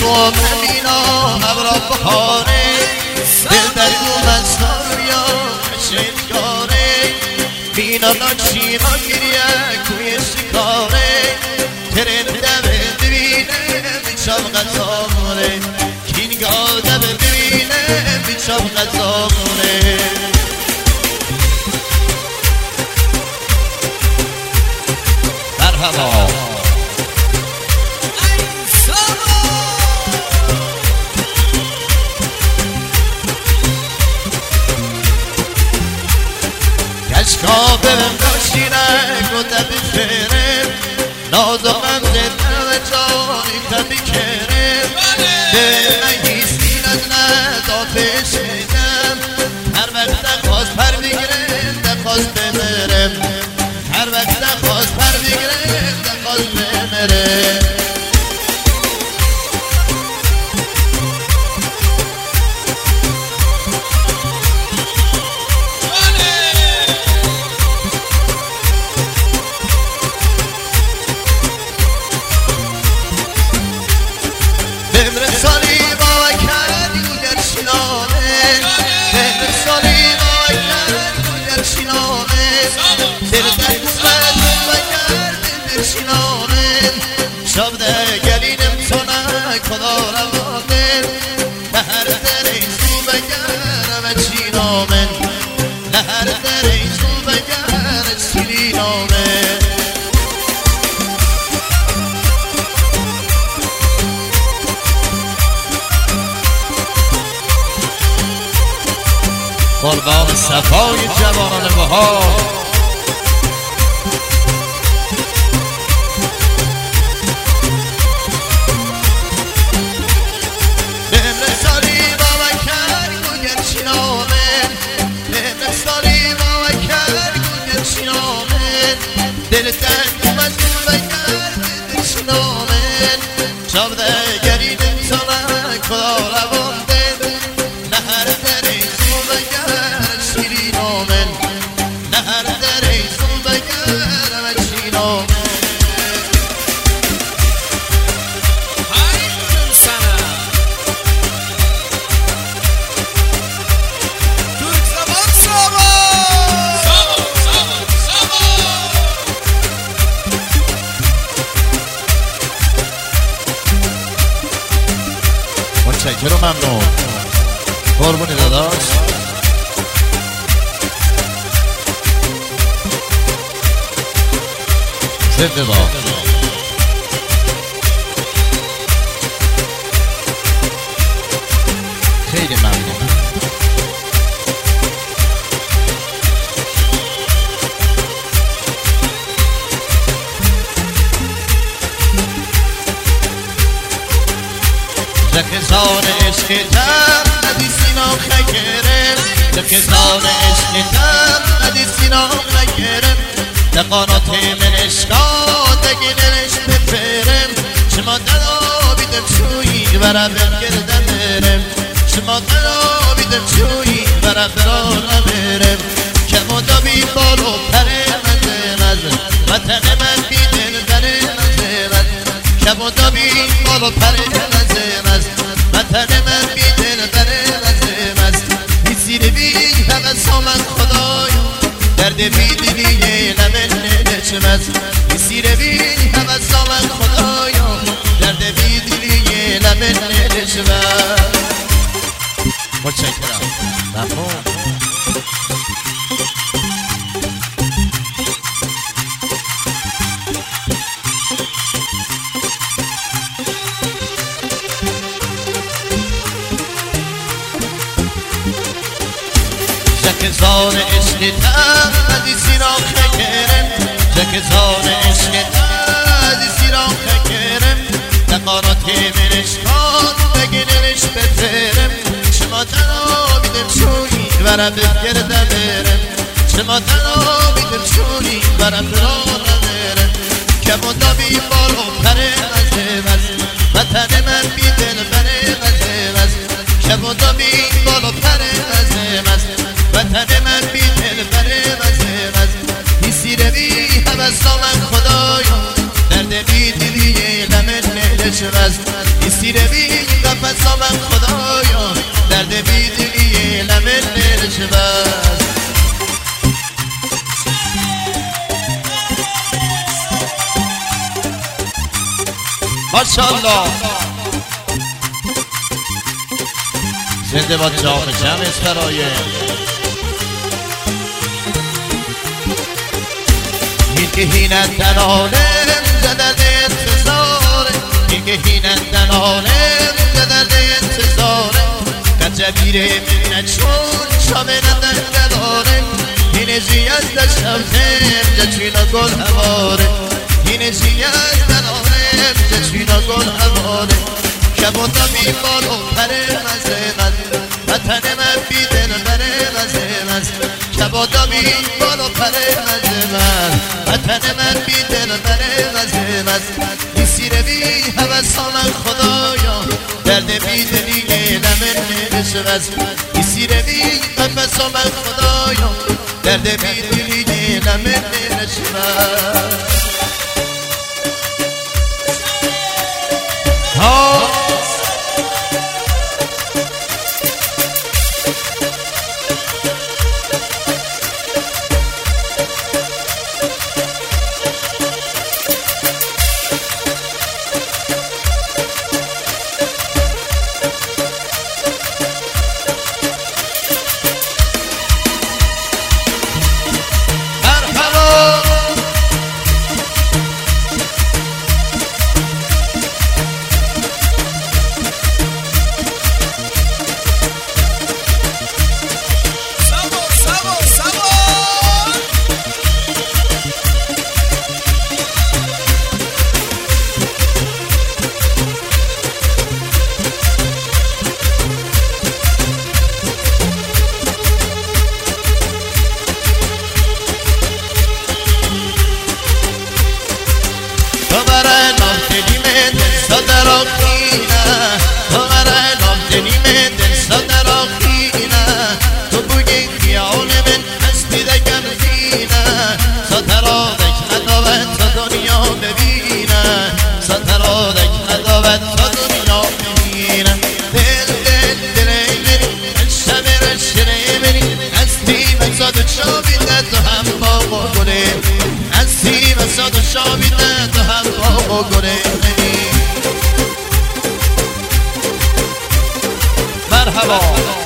و مینا ابرا بخاره دل در گو مستاریا شنگاره مینا ناچی ما گریه کوی شکاره ترنده ببینه بیچام غزامونه کینگاده ببینه بیچام غزامونه مرحبا کشکا بهم کاشینه گوته بفرم نازم زدن و جانی تبی کرم دل نگیستی نزنه پیش میدم هر وقت خواست پر بگیرم دخواست بمرم هر وقت خواست پر بگیرم دخواست بمرم شبده گلینم تونه کدارم آمن لهر دریزو بگرم چینامن لهر دریزو بگرم چینامن قربان صفای جوانان بهار دل تنگ مزدون بگرد شنامن شبده گرینم سانه کلا روان دل نهر دریزو بگرد شیرینامن نهر دریزو بگرد شیرینامن متشکر و ممنون قربونی داداش زنده باد خیلی ممنون لکزان عشقتم ندی سینام خکرم لکزان عشقتم ندی سینام خکرم لقانات من عشقات اگه نرش بفرم شما دلا بیدم شویی برم گردم برم شما دلا بیدم شویی برم برم که مدابی بالو پرم از وطن من بیدن برم از که مدابی بالو پرم وطن من بیدن برم از بیسیر بید همه سامن خدایا درد بیدنیه لمن نشمز بیسیر بید همه سامن خدایا درد بیدنیه لمن نشمز متشکرم ممنون زان عشقتم ندی سیرام خکرم زان عشقتم ندی سیرام خکرم نقارات من عشقات بگنرش بفرم شما تنها بیدم شونی برم بگردم برم شما تنها بیدم شونی برم برم که مدابی بالو پرم از وطن من بیدن برم از که مدابی بالو پرم از وطن من بیدن برم از بیسیر بی همه سامن خدایا درد بیدلیه لمن نشمز سیر بی قفص آمد خدایا درد بی دلی لمن نشمز ماشاءالله زنده باد جام جمع اسفرایه این که هینندن آلم زدرد انتظاره این که هینندن آلم زدرد انتظاره کجبیره منت چون شامنندن نداره این زیاد دستم زم جچینا گل هواره این زیاد دنارم جچینا گل هواره کبوتا بیمال و پره مزه وطن من بی دل بره مزه کبوتا بیمال و پره مزه وطن من بی دل بره مزه این سیر بی حوث آمد خدایا درد بی دلی لمن نشمز این سیر بی قفص آمد خدایا درد بی دلی لمن نشمز مرحبا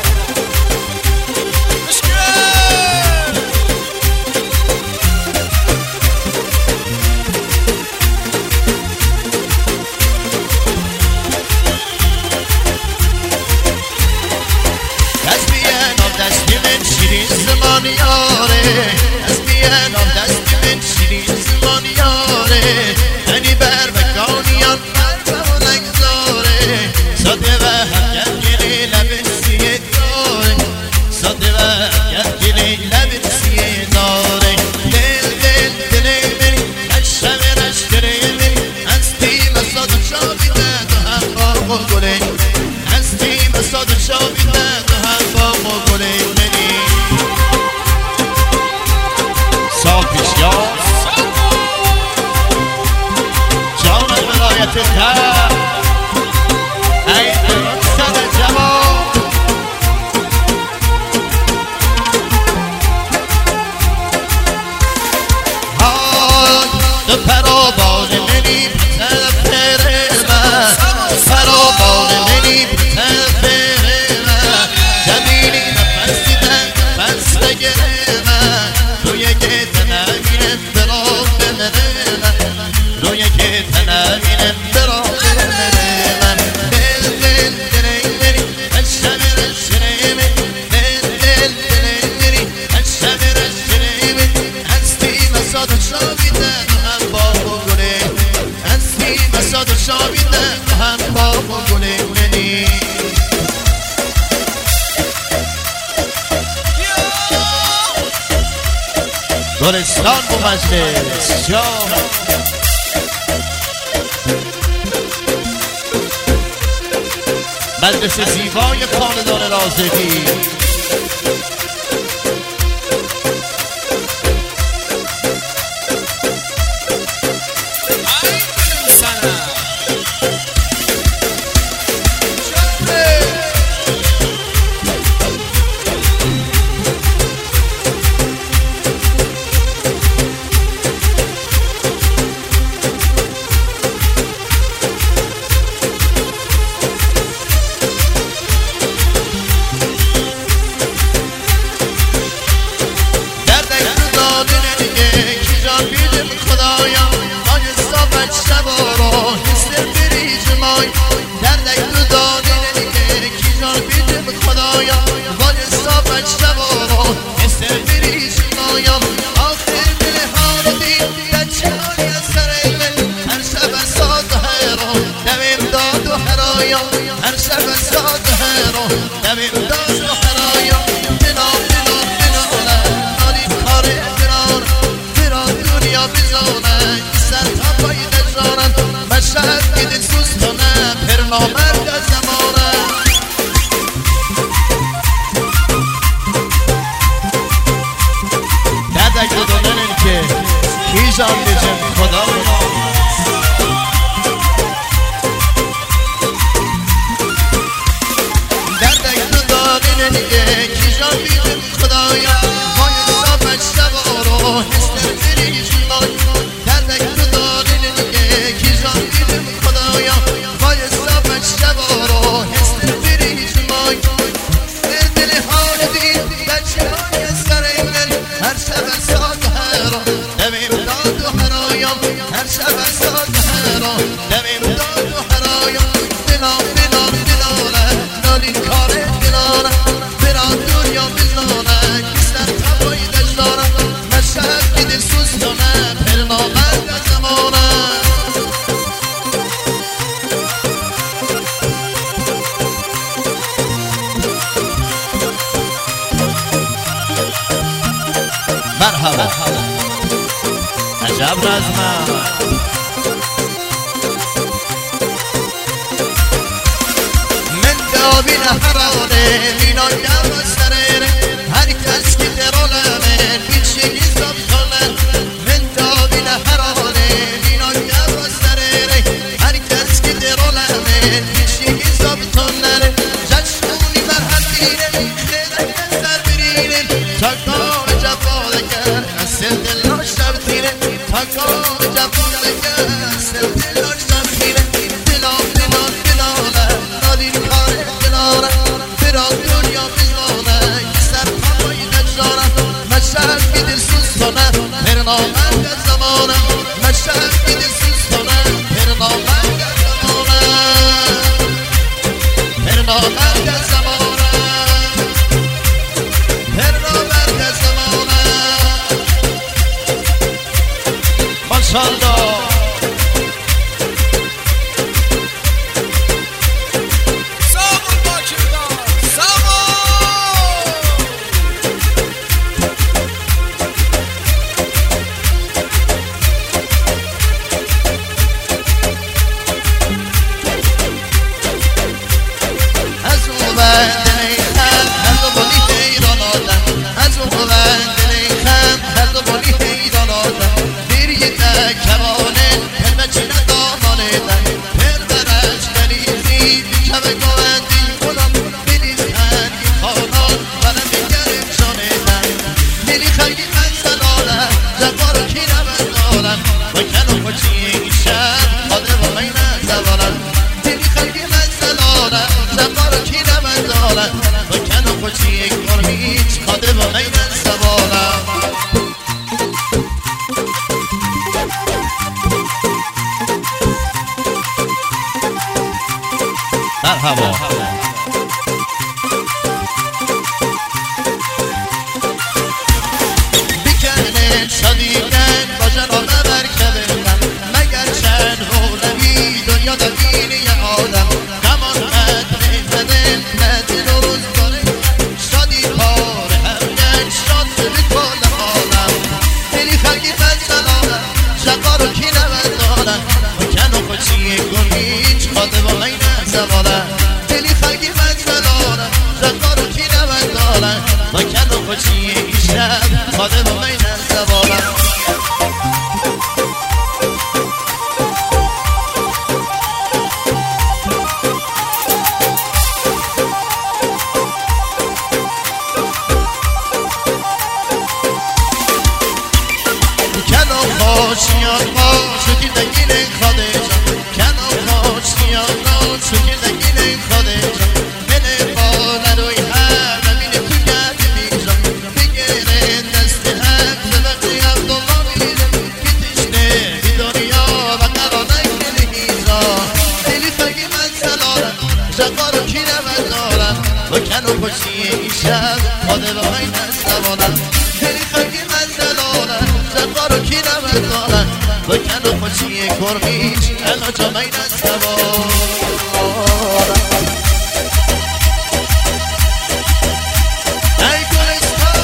دستی من شیرین زمان یاره دستی انام دستی من شیرین زمان یاره یعنی بر مکانیان بر و نگذاره ساده و هم گلی لب سیه داره ساده و هم گلی لب سیه داره دل دل دلی منی رشم رشکره منی هستی مساد شابیده تو هم با گله هستی مساد شابیده تو هم با گله منی سال پیش یا جام ولایت تر ای درستن جوان های دو پرابان منی طرف من پرابان منی طرف من جمیلی نفسی نفس بگره من روی که تنمینم برا بمره من روی که تنمینم برا بمره من دل دل دلی منی رشم رشره منی دل دل دلی منی رشم رشره منی هستی مساد شابیده تو هم با گله هستی مساد شابیده تو هم با گله منی گلستان و مجلس جام مجلس زیبای خاندان رازقی شبارو هستر بریج مای دردک تو دادی نمیگه کی جان بیدم خدایا بایستا بچ شبارو هستر بریج مایا آخر دل حال دید بچه هایی از سر ایمه هر شب از ساز هرو دویم داد و هرایا هر شب از ساز هرو دویم داد و هرایا بنا بنا بنا نالی کار بران بران دنیا بزانه سر تا پای دجانم مشهد گیدی سوستانه پرنامرد زمانه دردک رو دادنن که کیزان بیجم خدا دردک رو دادنن که کیزان بیجم خدایا بایستا بچ شبارو هستر بریش مای دردک رو دادنن که کیزان بیجم خدایا بایستا بچ شبارو هستر بریش مای دل حال دید بچه های سر ایمن هر شب از ساز هرو دویم داد و هرایم هر شب از ساز هرو دویم داد و هرایم دلا دلا دلانه نالی کار دلانه بران دنیا بزانه کسر تبایی دجلانه مشهد که دل سوستانه پرنامرد زمانه مرحبا عجب رزمه من دابین حرانه مینای دم و سرره هر کس که درالمه بیچگی زبطانه من دابین حرانه مینای دم و سرره هر کس که درالمه بیچگی زبطانه جشنونی مرحبینه خیلی سر برینه تاکان جبالکر سل دل ناشتر تیره تاکان جبالکر سل دل ناشتر تیره دلا دلا دلاله نالی کار دلاله بران دنیا بزانه سر پای نجاره مشهد که دل سوستانه پرنامرد زمانه مشهد که دل سوستانه پرنامرد زمانه پرنامرد زمانه پرنامرد زمانه ماشاءالله مرحبا بکنه شدیدن با جناب مرکبه مگر چند رولوی دنیا دبین یه آدم کمان قدر بدن ندل و روز داره شادی پاره همگن شاد به کل عالم دلی خلقی فلسلانه شقا رو کی نبندانه مکن و خوچی گرمیچ خاطه با این زمانه دلی بکن و کشی این شب خاده به این نستوانم خیلی خیلی منزلانم زنبارو کی نمندانم بکن و کشی کرمیش انا جا این نستوانم ای گلستان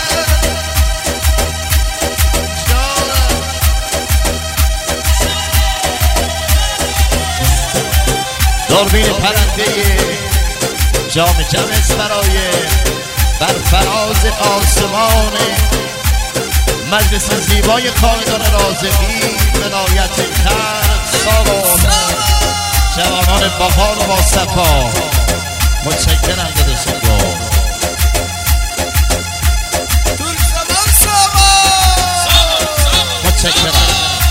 دوربین پرنده جام جمعست برای بر فراز آسمان مجلس زیبای خاندان رازقی ولایت کرج ساوان جوانان باحال و باصفا متشکرم داداشم گفت متشکرم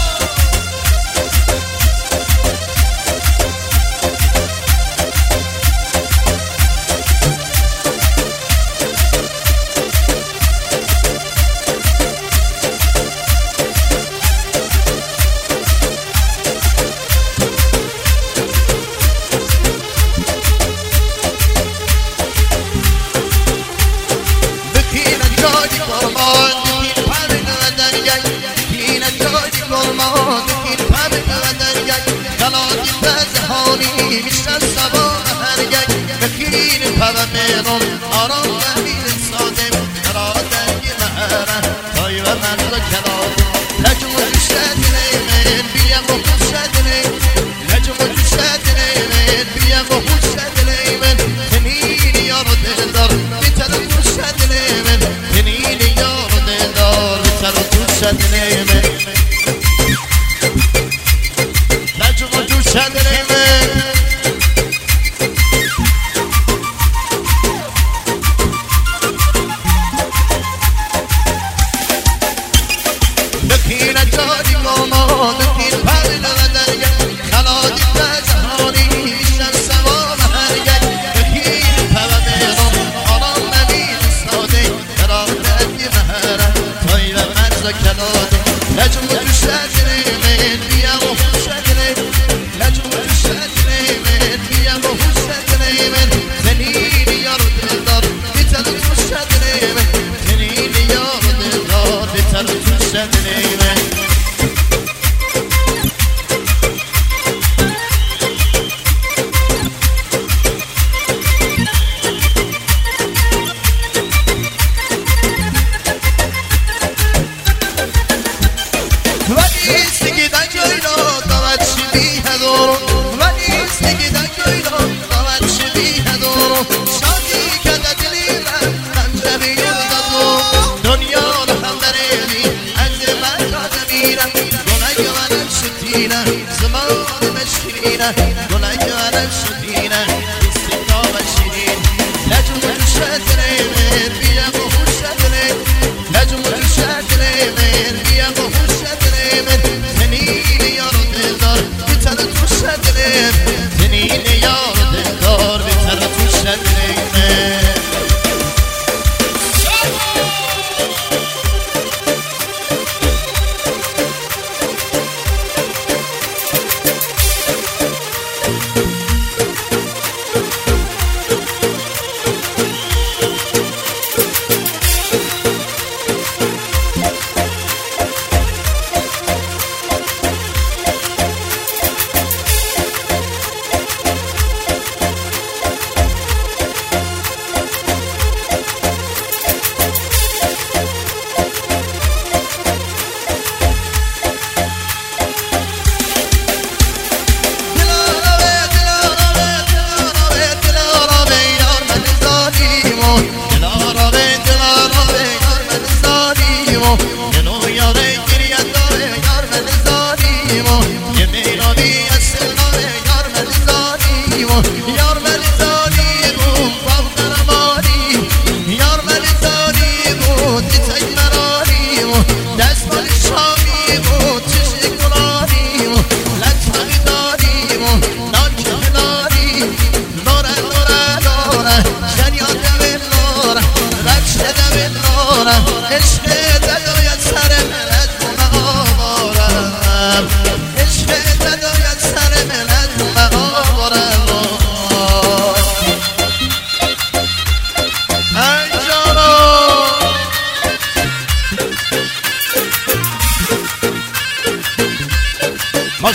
آرام نمید سادم را دنگی مهرم تای و من را کلام لجم و جوشت نیمن بیم و خوشت نیمن لجم و جوشت نیمن بیم و خوشت نیمن تنین یار و دلدار بیتر و خوشت نیمن تنین یار و دلدار بیتر و خوشت نیمن لجم و جوشت نیمن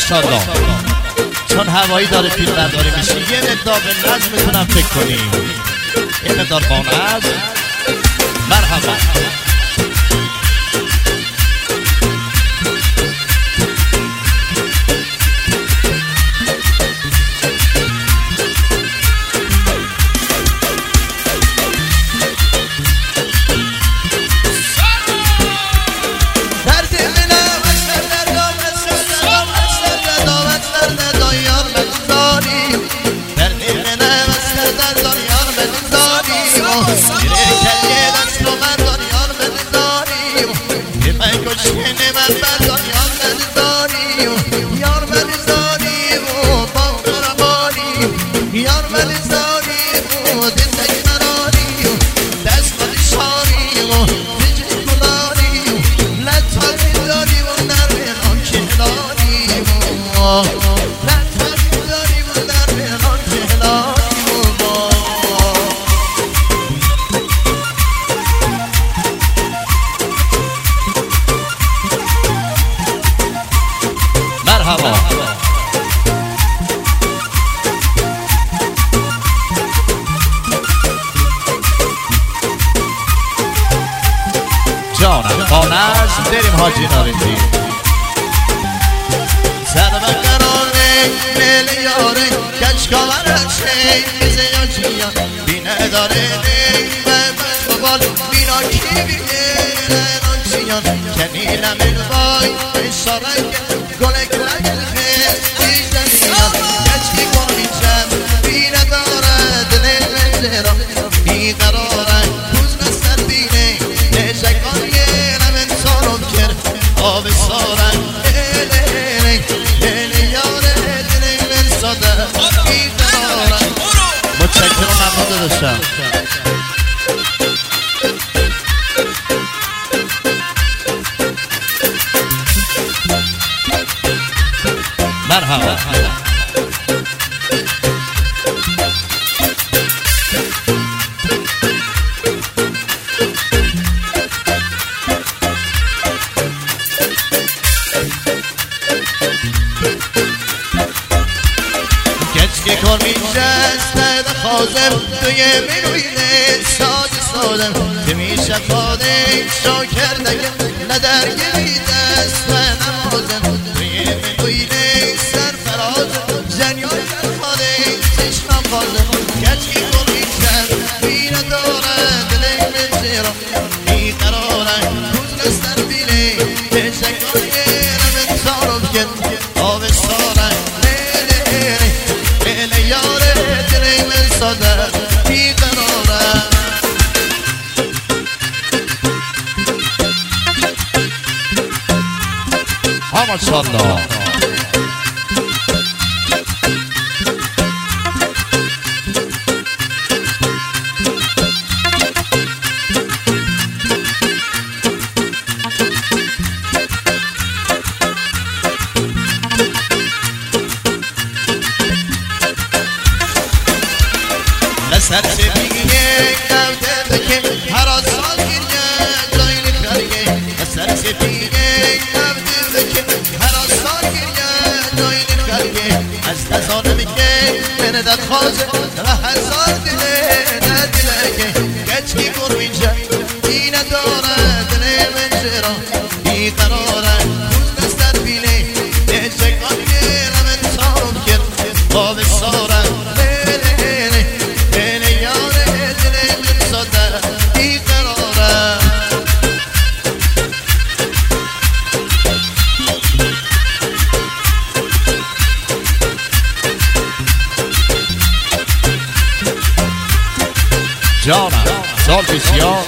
ماشاءالله. چون هوایی داره فیلم برداری میشه یه مقدار به نظم میتونم فکر کنیم، یه مقدار با نظم. مرحبا. جانم با نظم بریم حاجی نارنجی. سر و قراره مل یاره کشکاورشه میزه یا جیان بینه داره نیم و بال بینا کی بینه رنانچیان کنیلم الوای اشارنگ گلک رنگه دیزنیان کچکی کن میشم بینه داره دل مجرا بیقراره کوز نستر بینه نشکان یه رمن سارم کرد آب سارن متشکرم ممنون داشتم. مرحبا. که کار میشست ند خازم توی منوینه سادم که میشه خاده شاکردگه ندرگی دست و نمازم توی منوینه سرفرازم زنیان خاده چشمم خازم کچی کار میشست بینه داره دلی مزیرم بیقراره کوز نستر بینه تشکانی رمت سارم کن آب سارم یاره دلی من ساده بیقراره. ماشاءالله. سر سپیگه کفته بکه هر آسان گیرگه جایی نخرگه سر سپیگه کفته بکه هر آسان گیرگه جایی نخرگه از تزانه بکه من داد خوازه و هزار دله ندلگه کچکی گروینجه اینه داره دله من جرا بیقراره روز نستر بینه نشکان گیره من سارم کرد باب سارم جانم سال بسیار.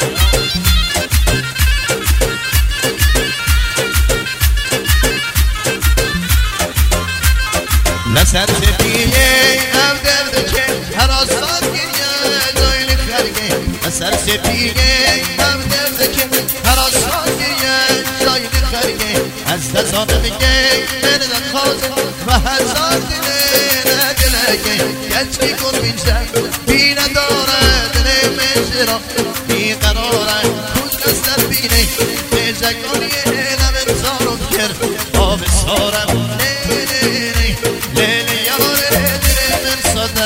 لسر سپیه هم درد که هر آسان گریه جای نخرگه لسر سپیه هم درد که هر آسان گریه جای نخرگه از تزانه بگه من خوازه و هزار دله ندلگه کچکی کن بینشم بینه داره دل مجرا بیقراره کوز نستر بینه بجگانی نم انسانم کرد آب سارم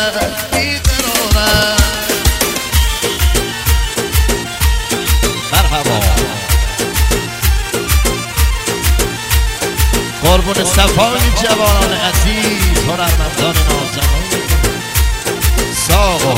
بیقرارم. مرحبا قربون صفای جوانان عزیز هنرمندان نازنین ساقو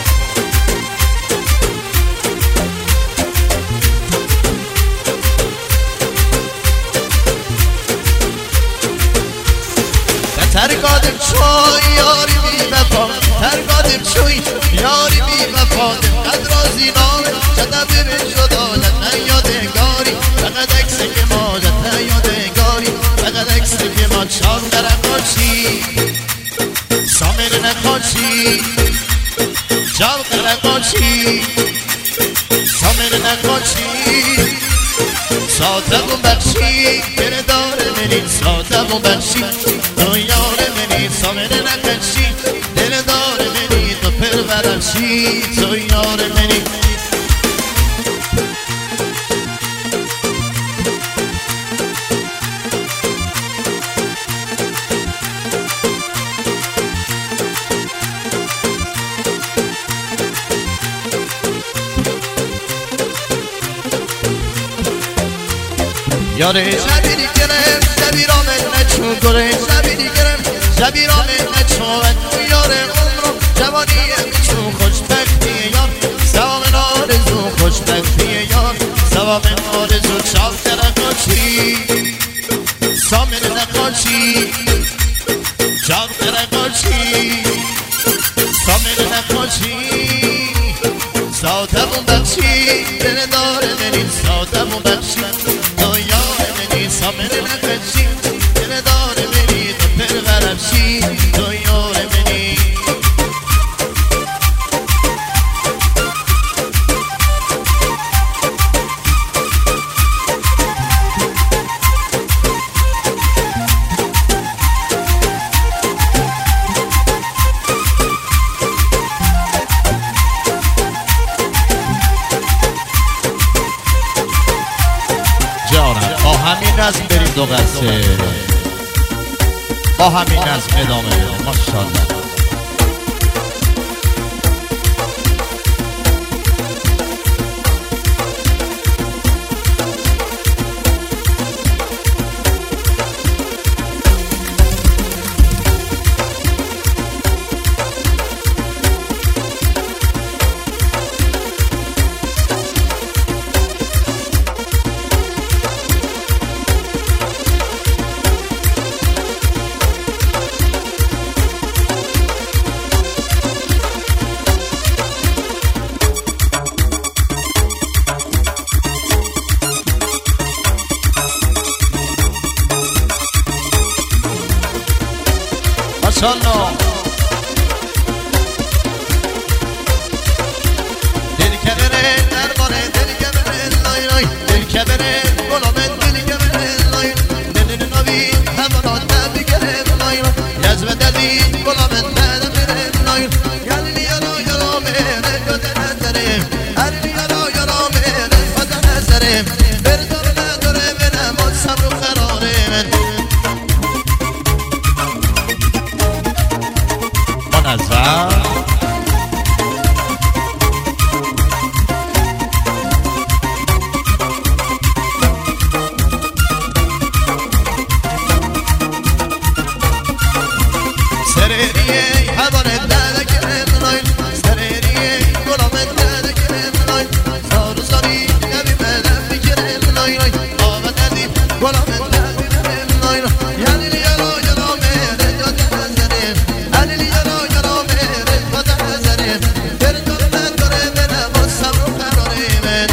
ترگادم چوی یاری بی وفا ترگادم چوی یاری بی وفا قدر زینام جدا ببین جدالت نیادگاری فقط عکس که ما جد نیادگاری فقط عکس که ما چار درقاشی سامر نقاشی چار درقاشی سامر نقاشی ساده و بخشی بره داره منی ساده و بخشی تو یار منی سامر نقاشی دل داره منی تو پرورشی تو یار منی یاره شبیری گرم شبیرام نچون گره شبیری گرم شبیرام نچون یاره عمرم جوانی چون خوشبختی یار سوام نارزو خوشبختی یار سوام نارزو چاو درقاشی سامر نقاشی چاو درقاشی سامر نقاشی ساده و بخشی دل داره منی ساده و بخشی سامر نقاشی دل داره منی تو پرورشی تو یار منی همین نظم بریم دو قصه با همین نظم ادامه بریم ماشاءالله ماشاءالله دل کبره درباره دل کبره لای لای دل کبره غلام دل کبره لای دل نبی همراه نبیگره لای یزم دلی غلام نبیگره لای یعنی یارا یارا میره کده نزره هر یارا یارا میره کده نزره بردار نداره منم و صبر و قراره من منظر سریریه هوانه داده گرم ناین سریریه گلامه داده گرم ناین سارو ساری نبی مدم بگرم ناین آمد ندی گلامه داده گرم ناین یعنی لیارا یارا میره جاده نزره یعنی لیارا یارا میره جاده نزره بردار نداره منم و صبر و قراره من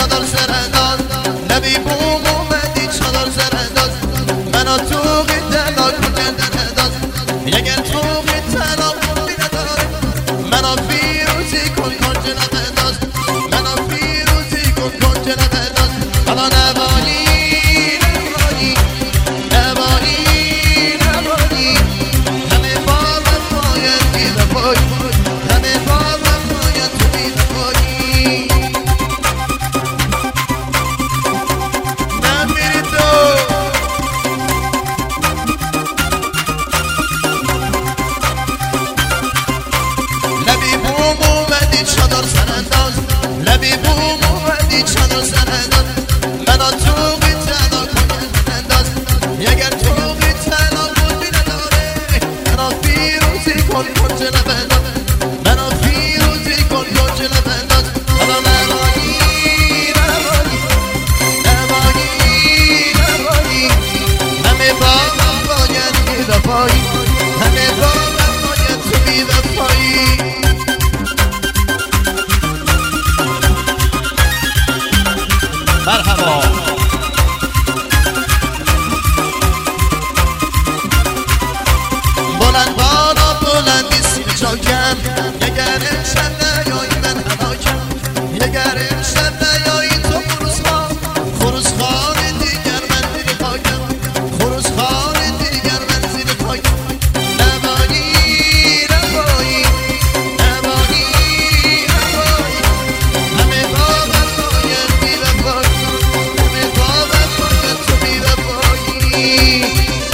چادر سرنداز لبی بوم اومدی چادر سرنداز منو توقی طلا کن نداز اگر توقی طلا کن نداره منو فیروزی کن کنج نداز منو فیروزی کن کنج نداز حالا نبانی همه بابا باید بیده پای همه بابا باید تو بیده پایی نمیری تو لبی بوم اومدی چادر سرنداز لبی بوم اومدی چادر سرنداز منو توقی طلا کن نداز اگر توقی طلا کن نداره منو فیروزی کن کنج نبنداز منو فیروزی کن کنج نبنداز حالا نبانی همه بابا باید بیده پایی همه بابا باید تو بیده پایی مرحبا بلند بالا بلندی سیر جاکم اگر امشب نیایی من هلاکم اگر امشب نیایی تو خروسخوار دیگر من زیر پاکم خروسخوار دیگر من زیر پاکم نبایی همه بابا باید بیده پایی همه بابا باید تو بیده پایی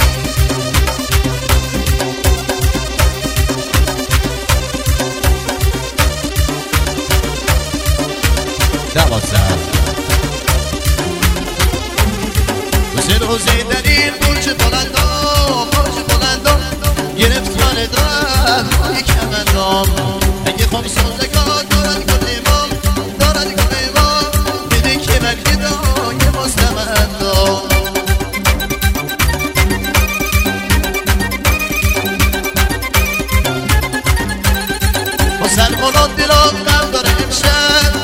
روزی در این برج بلندم گرفت من درد پای کمندم اگه خم سازگاه دارد گل امام بده که من گدای مستمندم مسلمانان دلم غم داره امشب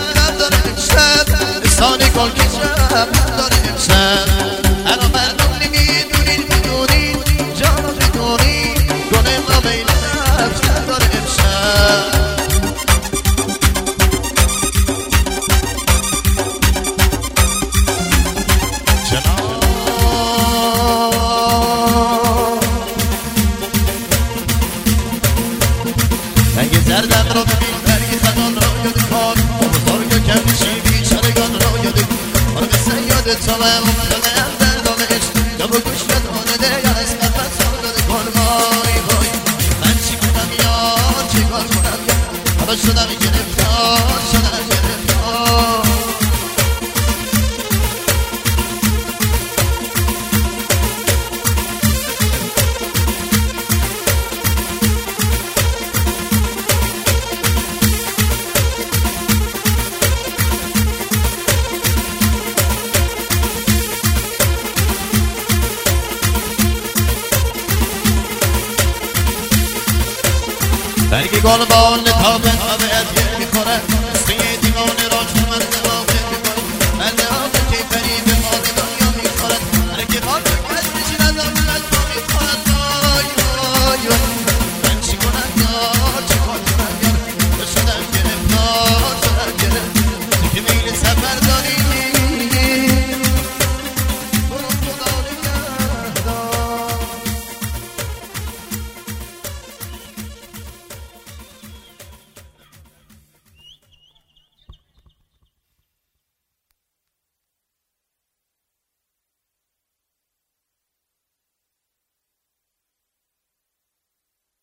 استان گل کشم غم داره امشب الان مردم نمیدونین بدونین جانا بدونین گل ما بین رفتن داره امشب رنگ زردم رو ببین برگ خزان را یاد کار بزرگ و کم میشی بیچارگان را یاد کار قصه یاد تو افتاده هم دردان عشق یا با گوش ندانه دیگر از قلبت ساداده کن وای من چی کنم یار چی کار کنم یار حالا شدم گرفتار برگ گل بال تابه از گل میخورد سوی دیوانه را